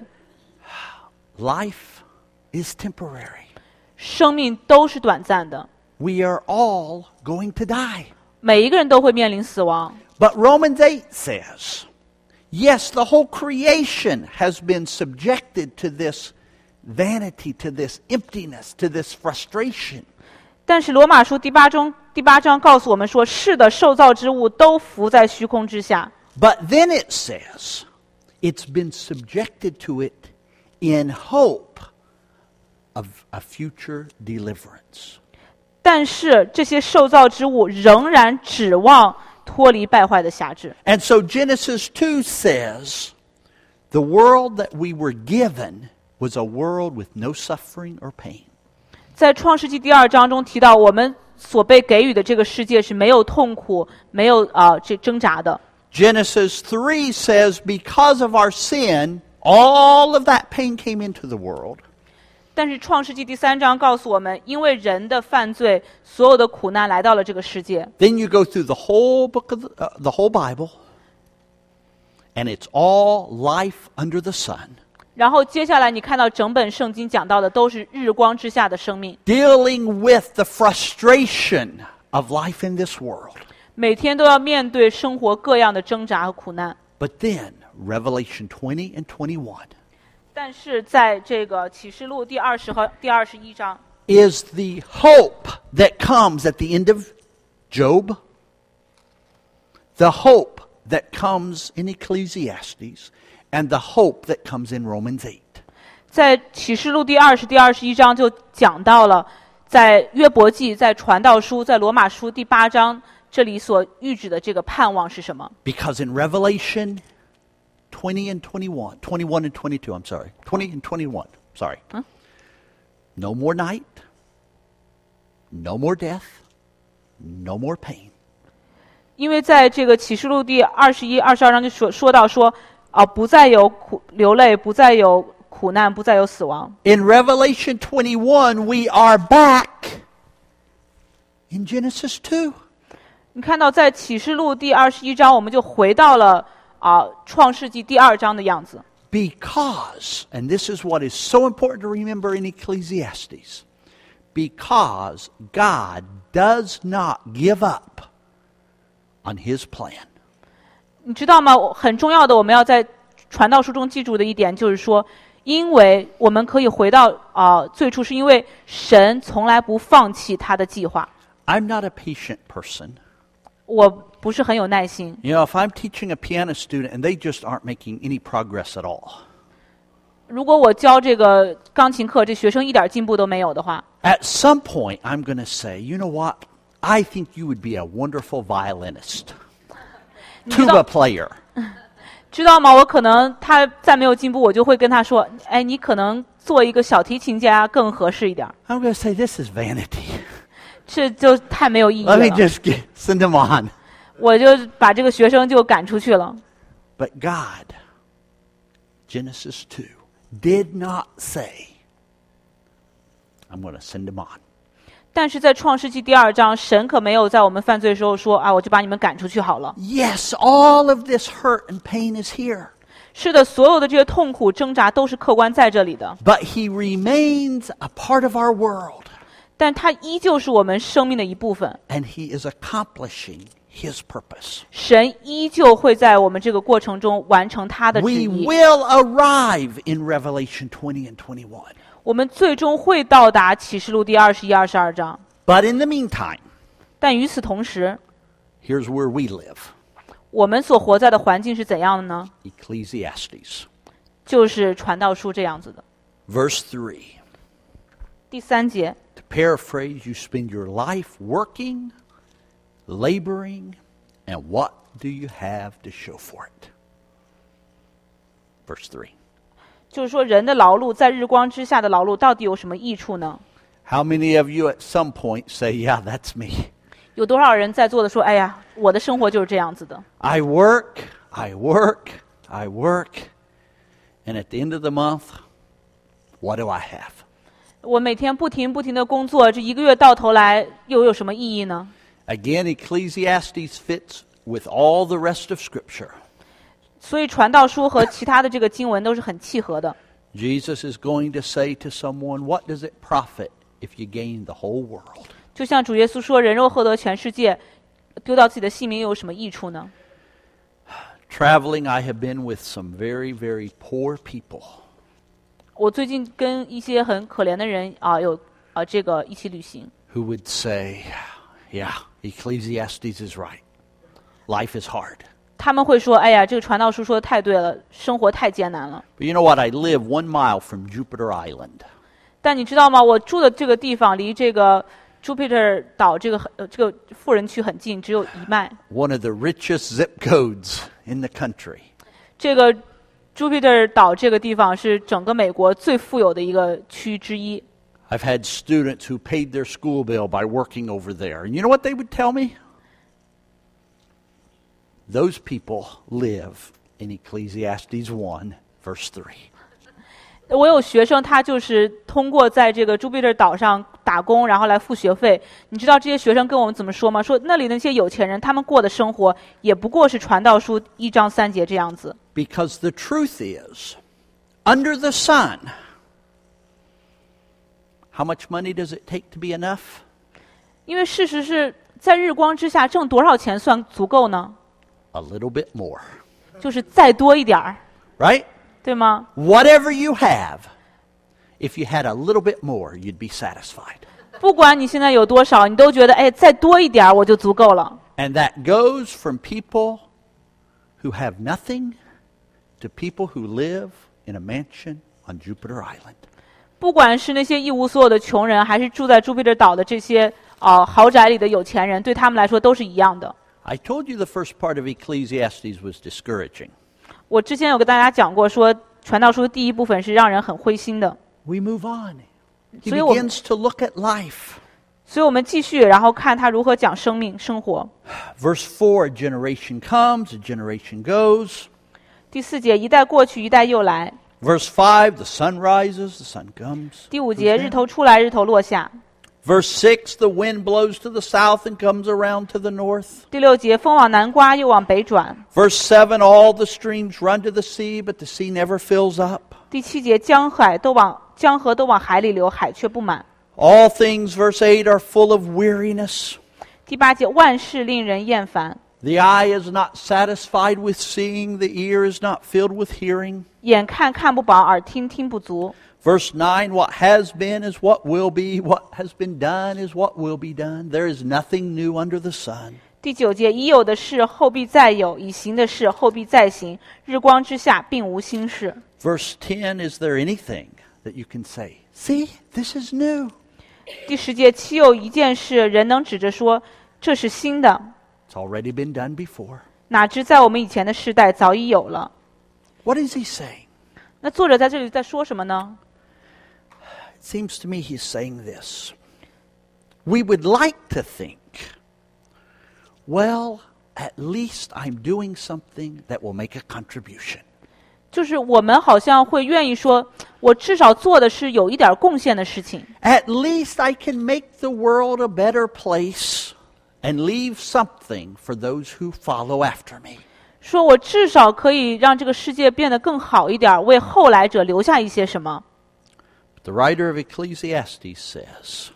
life is temporary. 生命都是短暂的， We are all going to die. 每一个人都会面临死亡。 But Romans 8 says, yes, the whole creation has been subjected to this vanity, to this emptiness, to this frustration. 但是罗马书第8章告诉我们说，是的，受造之物都伏在虚空之下。 But then it says, it's been subjected to it in hope of a future deliverance. 但是这些受造之物仍然指望脱离败坏的辖制。 And so Genesis 2 says, the world that we were given was a world with no suffering or pain. 在创世纪第2章中提到，我们所被给予的这个世界是没有痛苦、没有这挣扎的。 Genesis 3 says, because of our sin, all of that pain came into the world. 但是创世纪第3章告诉我们，因为人的犯罪，所有的苦难来到了这个世界。 Then you go through the whole book of the whole Bible, and it's all life under the sun, 然后接下来你看到整本圣经讲到的都是日光之下的生命， dealing with the frustration of life in this world. 每天都要面对生活各样的挣扎和苦难。 But then, Revelation 20 and 21 但是在这个启示录第20和第21章， is the hope that comes at the end of Job, the hope that comes in Ecclesiastes, and the hope that comes in Romans 8. 在启示录第20、第21章就讲到了，在约伯记、在传道书、在罗马书第8章这里所预指的这个盼望是什么？ Because in Revelation 20 and 21, 21 and 22, I'm sorry, 20 and 21, sorry. No more night, no more death, no more pain. 因为在这个启示录第21、22章就说到说，不再有流泪，不再有苦难，不再有死亡。 In Revelation 21, we are back in Genesis 2. 你看到在启示录第21章，我们就回到了创世纪第2章的样子。 Because, and this is what is so important to remember in Ecclesiastes, because God does not give up on His plan. 你知道吗？很重要的，我们要在传道书中记住的一点就是说，因为我们可以回到最初，是因为神从来不放弃他的计划。 I'm not a patient person. 我不是很有耐心。 You know, if I'm teaching a piano student and they just aren't making any progress at all, 如果我教这个钢琴课，这学生一点进步都没有的话， at some point I'm going to say, you know what? I think you would be a wonderful violinist, 你知道 tuba player. 知道吗？我可能他再没有进步，我就会跟他说：“哎，你可能做一个小提琴家更合适一点。” I'm going to say, this is vanity. 这就太没有意义 Let me 了。 just send them on. 我就把这个学生就赶出去了。 But God, Genesis 2, did not say, I'm going to send them on. 但是在创世纪第2章，神可没有在我们犯罪的时候说啊，我就把你们赶出去好了。 Yes, all of this hurt and pain is here. 是的，所有的这些痛苦挣扎都是客观在这里的， But He remains a part of our world. 但它依旧是我们生命的一部分。 And He is accomplishing His purpose. 神依旧会在我们这个过程中完成他的旨 We 意。 will arrive in Revelation 20 and 21. 我们最终会到达启示录第21、22章。 But in the meantime, 但与此同时， here's where we live. 我们所活在的环境是怎样的呢？ Ecclesiastes. 就是传道书这样子的。 Verse 3. 第3节， To paraphrase, you spend your life working, laboring, and what do you have to show for it? Verse 3. 就是说人的劳碌在日光之下的劳碌到底有什么益处呢？ How many of you at some point say, yeah, that's me? 有多少人在座的说，哎呀，我的生活就是这样子的。 I work, I work, I work, and at the end of the month, what do I have? 我每天不停的工作，这一个月到头来又有什么意义呢？ Again, Ecclesiastes fits with all the rest of Scripture. 所以传道书和其他的这个经文都是很契合的。 Jesus is going to say to someone, what does it profit if you gain the whole world? 就像主耶稣说：“人若获得全世界，丢掉自己的性命又有什么益处呢？” Traveling, I have been with some very, very poor people. 我最近跟一些很可怜的人这个一起旅行， Who would say, yeah, Ecclesiastes is right. Life is hard. 他们会说：“哎呀，这个传道书说的太对了，生活太艰难了。 But you know what? I live 1 mile from Jupiter Island. ” 但你知道吗？我住的这个地方离这个 Jupiter 岛这个富人区很近，只有1迈。 One of the richest zip codes in the country. 这个 Jupiter 岛这个地方是整个美国最富有的一个区之一。 I've had students who paid their school bill by working over there. And you know what they would tell me? Those people live in Ecclesiastes 1, verse 3. 我有学生，他就是通过在这个 Jupiter 岛上打工，然后来付学费。你知道这些学生跟我们怎么说吗？说那里那些有钱人，他们过的生活也不过是传道书1章3节这样子。 Because the truth is, under the sun, how much money does it take to be enough? 因为事实是在日光之下挣多少钱算足够呢？ A little bit more, 就是再多一点儿， right? 对吗？ Whatever you have, if you had a little bit more, you'd be satisfied. 不管你现在有多少，你都觉得哎，再多一点儿我就足够了。 And that goes from people who have nothing to people who live in a mansion on Jupiter Island. 不管是那些一无所有的穷人，还是住在 Jupiter 岛的这些豪宅里的有钱人，对他们来说都是一样的。 I told you the first part of Ecclesiastes was discouraging. 我之前有跟大家讲过，说传道书第一部分是让人很灰心的， We move on. He 所以我- begins to look at life. 所以我们继续，然后看他如何讲生命生活。 Verse 4, a generation comes, a generation goes. 第4节，一代过去，一代又来。 Verse 5, the sun rises, the sun comes. 第5节， goes 日 down. 头出来，日头落下。 Verse 6, the wind blows to the south and comes around to the north. 第6节，风往南刮，又往北转。 Verse 7, all the streams run to the sea, but the sea never fills up. 第7节，江河都往海里流，海却不满。 All things, verse 8, are full of weariness. 第8节，万事令人厌烦， The eye is not satisfied with seeing, the ear is not filled with hearing. 眼看看不饱，耳听听不足。 Verse 9, what has been is what will be, what has been done is what will be done. There is nothing new under the sun. 第9节，已有的事后必再有，已行的事后必再行，日光之下并无新事。 Verse 10, is there anything that you can say, see, this is new? 第10节，岂有一件事人能指着说这是新的？ It's already been done before. 哪知在我们以前的世代早已有了。 What is he saying? 那作者在这里在说什么呢？ It seems to me he's saying this. we would like to think, well, at least I'm doing something that will make a contribution. 就是我们好像会愿意说，我至少做的是有一点贡献的事情。 At least I can make the world a better place and leave something for those who follow after me. 说我至少可以让这个世界变得更好一点，为后来者留下一些什么。 The writer of Ecclesiastes says,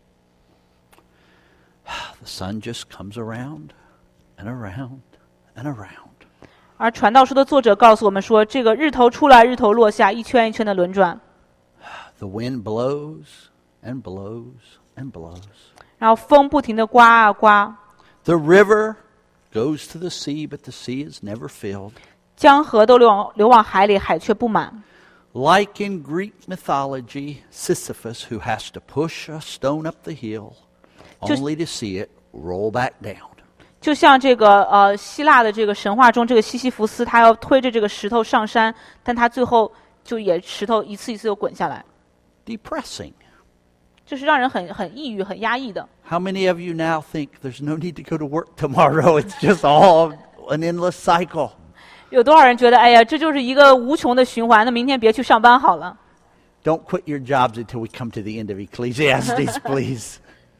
the sun just comes around and around and around. 而传道书的作者告诉我们说，这个日头出来，日头落下，一圈一圈的轮转。 The wind blows and blows and blows. 然后风不停地刮啊刮。 The river goes to the sea, but the sea is never filled. 江河都流往海里，海却不满。 Like in Greek mythology, Sisyphus, who has to push a stone up the hill, only to see it roll back down. 就像这个希腊的这个神话中，这个西西弗斯，他要推着这个石头上山，但他最后就也石头一次一次又滚下来。 Depressing. 这是让人很抑郁、很压抑的。 How many of you now think there's no need to go to work tomorrow? It's just all an endless cycle. 有多少人觉得，哎呀，这就是一个无穷的循环，那明天别去上班好了。 Don't quit your jobs until we come to the end of Ecclesiastes, please.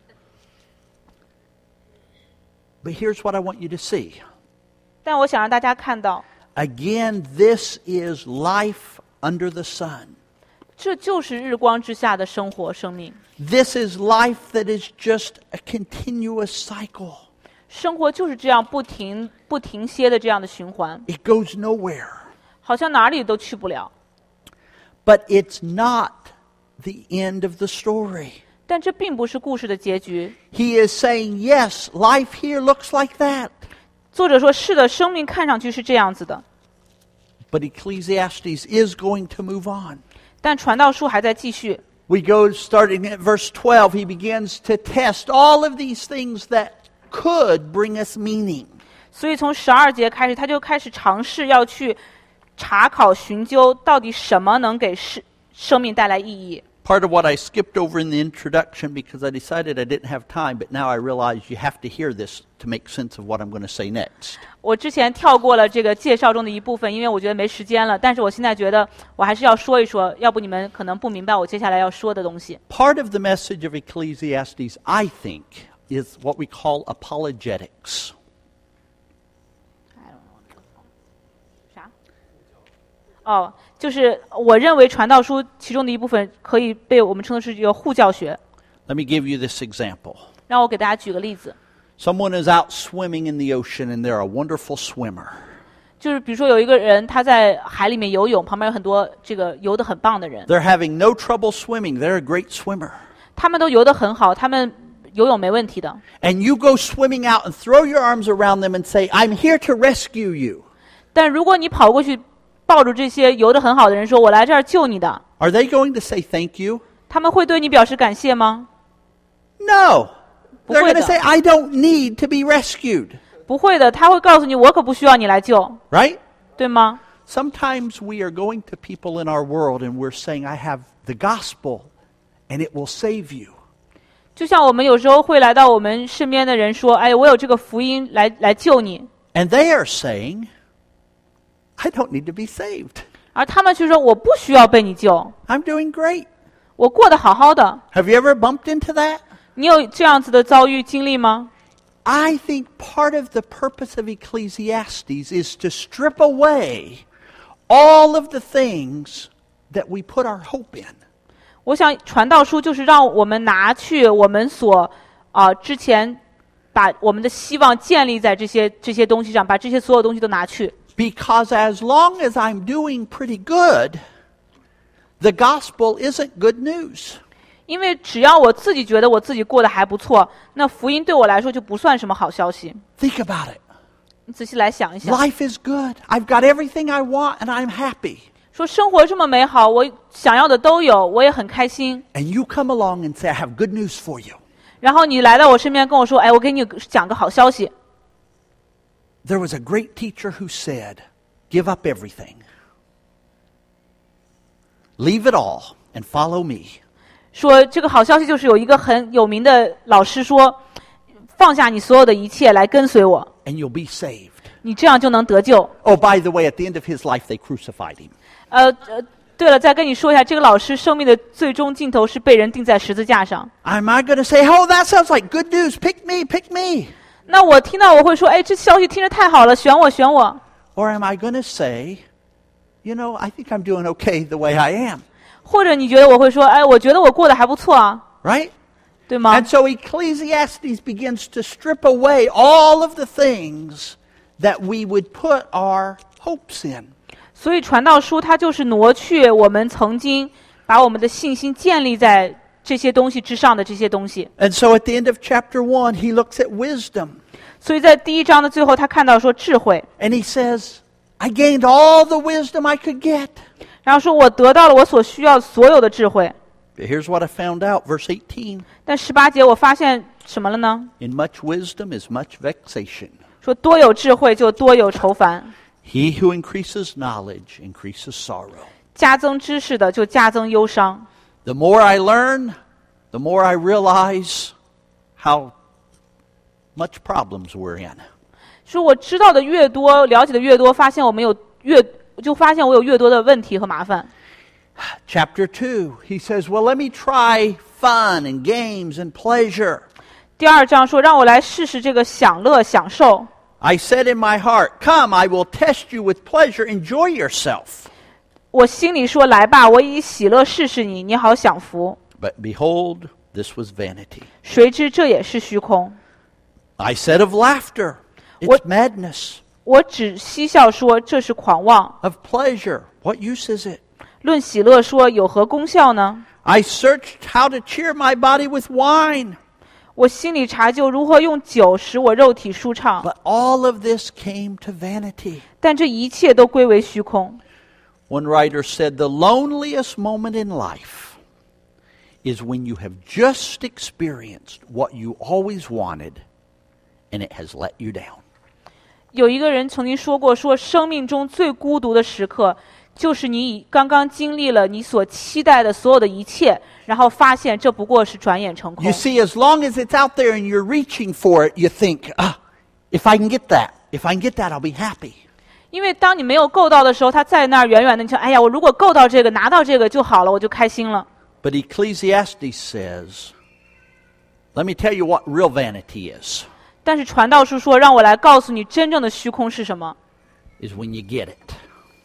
But here's what I want you to see. 但我想让大家看到， Again, this is life under the sun. 这就是日光之下的生活生命。 This is life that is just a continuous cycle. 生活就是这样不停歇的这样的循环， It goes nowhere. 好像哪里都去不了。 But it's not the end of the story. 但这并不是故事的结局。 He is saying, yes, life here looks like that. 作者说，是的，生命看上去是这样子的， But Ecclesiastes is going to move on. 但传道书还在继续。 We go starting at verse 12. He begins to test all of these things that could bring us meaning. 所以从12节开始，他就开始尝试要去查考寻究，到底什么能给生命带来意义。 Part of what I skipped over in the introduction because I decided I didn't have time, but now I realize you have to hear this to make sense of what I'm going to say next. 我之前跳过了这个介绍中的一部分，因为我觉得没时间了。但是我现在觉得我还是要说一说，要不你们可能不明白我接下来要说的东西。 Part of the message of Ecclesiastes, I think, is what we call apologetics. 啥？哦，就是我认为传道书其中的一部分可以被我们称作是一个护教学。 Let me give you this example. 让我给大家举个例子， Someone is out swimming in the ocean and they're a wonderful swimmer. 就是比如说有一个人他在海里面游泳，旁边有很多这个游得很棒的人， They're having no trouble swimming. They're a great swimmer. 他们都游得很好，他们游泳没问题的。 And you go swimming out and throw your arms around them and say, I'm here to rescue you. 但如果你跑过去抱住这些游得很好的人说，我来这儿救你的， Are they going to say thank you? 他们会对你表示感谢吗？ No. They're going to 不会的。 say, I don't need to be rescued. 不会的，他会告诉你，我可不需要你来救， Right? 对吗？ Sometimes we are going to people in our world and we're saying, I have the gospel and it will save you. 就像我们有时候会来到我们身边的人说，哎，我有这个福音来救你， And they are saying, I don't need to be saved. 而他们却说，我不需要被你救， I'm doing great. 我过得好好的。 Have you ever bumped into that? 你有这样子的遭遇经历吗？ I think part of the purpose of Ecclesiastes is to strip away all of the things that we put our hope in. 我想传道书就是让我们拿去我们所之前把我们的希望建立在这些东西上，把这些所有东西都拿去。 Because as long as I'm doing pretty good, the gospel isn't good news. 因为只要我自己觉得我自己过得还不错，那福音对我来说就不算什么好消息。 Think about it. 你仔细来想一想， Life is good. I've got everything I want and I'm happy. 说生活这么美好，我想要的都有，我也很开心。 And you come along and say, I have good news for you. 然后你来到我身边跟我说，哎，我给你讲个好消息。 There was a great teacher who said, give up everything. Leave it all and follow me. 说这个好消息就是有一个很有名的老师说，放下你所有的一切来跟随我， and you'll be saved. 你这样就能得救。 Oh, by the way, at the end of his life, they crucified him. 对了，再跟你说一下，这个老师生命的最终尽头是被人钉在十字架上。 Am I going to say, oh, that sounds like good news. Pick me, pick me. 那我听到我会说，哎，这消息听着太好了，选我，选我。 Or am I going to say, you know, I think I'm doing okay the way I am. 或者你觉得我会说，哎，我觉得我过得还不错啊， Right? 对吗？ And so Ecclesiastes begins to strip away all of the things that we would put our hopes in. 所以传道书它就是挪去我们曾经把我们的信心建立在这些东西之上的这些东西。 And so at the end of chapter 1, he looks at wisdom. 所以在第1章的最后，他看到说智慧， And he says, I gained all the wisdom I could get. 然后说我得到了我所需要所有的智慧。 But here's what I found out, verse 18. 但18节我发现什么了呢？ In much wisdom is much vexation. 说多有智慧就多有愁烦， He who increases knowledge increases sorrow. 加增知识的就加增忧伤。 The more I learn, the more I realize how much problems we're in. 说我知道的越多，了解的越多，发现我有越多的问题和麻烦。 Chapter 2, he says, well, let me try fun and games and pleasure. 第2章说，让我来试试这个享乐享受。 I said in my heart, come, I will test you with pleasure. Enjoy yourself. 我心里说，来吧，我以喜乐试试你，你好享福。 But behold, this was vanity. 谁知这也是虚空。 I said of laughter, it's What- madness. 我只嬉笑说，这是狂妄。 Of pleasure, what use is it? 论喜乐说，有何功效呢？ I searched how to cheer my body with wine. 我心里查究如何用酒使我肉体舒畅， But all of this came to vanity. 但这一切都归为虚空。 One writer said, the loneliest moment in life is when you have just experienced what you always wanted and it has let you down. 有一个人曾经说过，说生命中最孤独的时刻，就是你刚刚经历了你所期待的所有的一切，然后发现这不过是转眼成空 You。see, as long as it's out there and you're reaching for it, you think, if I can get that, I'll be happy. 因为当你没有够到的时候，他在那儿远远的，你想，哎呀，我如果够到这个，拿到这个就好了，我就开心了。 But Ecclesiastes says, let me tell you what real vanity is. 但是传道书说，让我来告诉你，真正的虚空是什么？ Is when you get it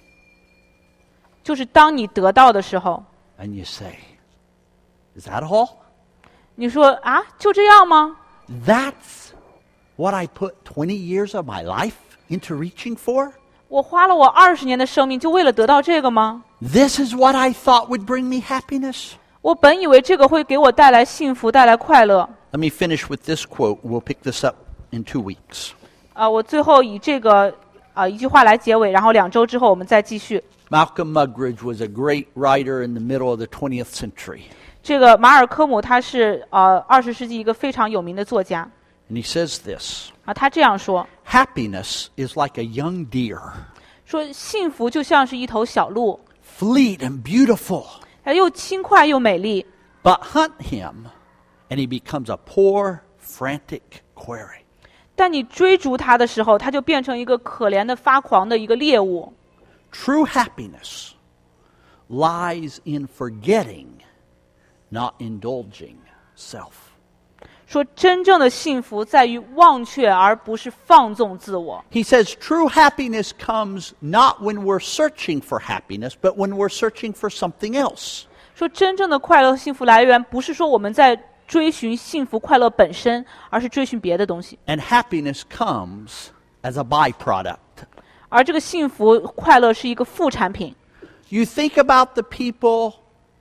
就是当你得到的时候， and you say, is that all? 你说啊，就这样吗？ That's what I put 20 years of my life into reaching for? 我花了我20年的生命，就为了得到这个吗？ This is what I thought would bring me happiness? 我本以为这个会给我带来幸福，带来快乐。 Let me finish with this quote. We'll pick this up in 2 weeks. 我最后以这个一句话来结尾，然后2周之后我们再继续。 Malcolm Muggeridge was a great writer in the middle of the 20th century. 这个马尔科姆他是20世纪一个非常有名的作家 And he says this, 他这样说， happiness is like a young deer, 说幸福就像是一头小鹿， fleet and beautiful. 又轻快又美丽， But hunt him, and he becomes a poor, frantic quarry. 但你追逐它的时候，它就变成一个可怜的发狂的一个猎物。 True happiness lies in forgetting, not indulging self. 说真正的幸福在于忘却，而不是放纵自我。 He says true happiness comes not when we're searching for happiness, but when we're searching for something else. 说真正的快乐和幸福来源，不是说我们在追寻幸福快乐本身，而是追寻别的东西。 And happiness comes as a byproduct. 而这个幸福快乐是一个副产品。 You think about the people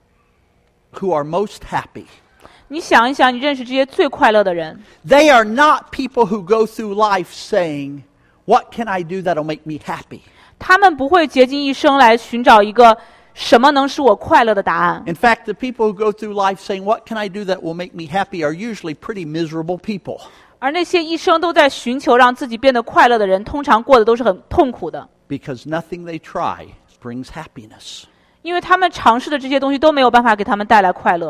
who are most happy. 你想一想，你认识这些最快乐的人， They are not people who go through life saying, what can I do that'll make me happy? 他们不会竭尽一生来寻找一个什么能使我快乐的答案。 In fact, the people who go through life saying, what can I do that will make me happy are usually pretty miserable people. 而那些一生都在寻求让自己变得快乐的人，通常过得都是很痛苦的， Because nothing they try brings happiness. 因为他们尝试的这些东西都没有办法给他们带来快乐。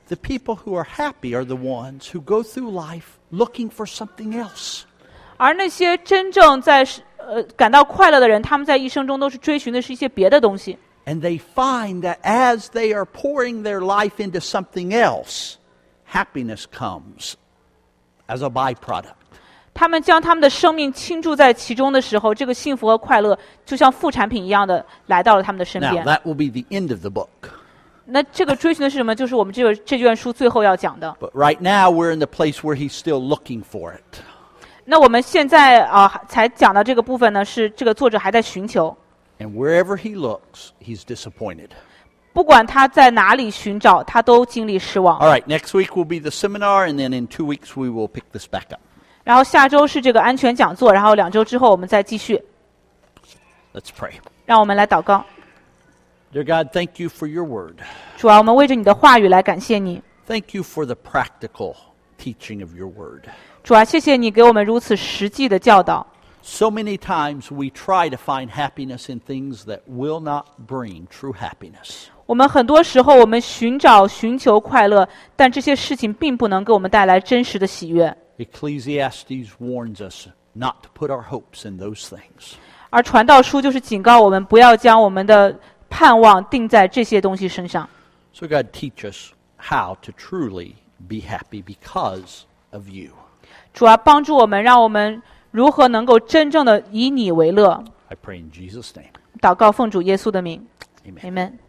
The people who are happy are the ones who go through life looking for something else. 而那些真正在感到快乐的人，他们在一生中都是追寻的是一些别的东西。 And they find that as they are pouring their life into something else, happiness comes as a byproduct. 他们将他们的生命倾注在其中的时候，这个幸福和快乐就像副产品一样的来到了他们的身 Now, 边。 that will be the end of the book. 那这个追寻的是什么？就是我们这卷书最后要讲的。 But right now, we're in the place where he's still looking for it. 那我们现在才讲到这个部分呢，是这个作者还在寻求。 And wherever he looks, he's disappointed. 不管他在哪里寻找，他都经历失望。 All right, next week will be the seminar, and then in 2 weeks we will pick this back up. 然后下周是这个安全讲座，然后2周之后我们再继续。 Let's pray. 让我们来祷告。 Dear God, thank you for your word. 主啊，我们为着你的话语来感谢你。 Thank you for the practical teaching of your word. 主啊，谢谢你给我们如此实际的教导。 So many times we try to find happiness in things that will not bring true happiness. 我们很多时候我们寻求快乐，但这些事情并不能给我们带来真实的喜悦。 Ecclesiastes warns us not to put our hopes in those things. 而传道书就是警告我们不要将我们的盼望定在这些东西身上。 So God, teach us how to truly be happy because of you. 主啊，帮助我们，让我们如何能够真正的以你为乐。 I pray in Jesus' name. 祷告奉主耶稣的名 Amen. ，Amen。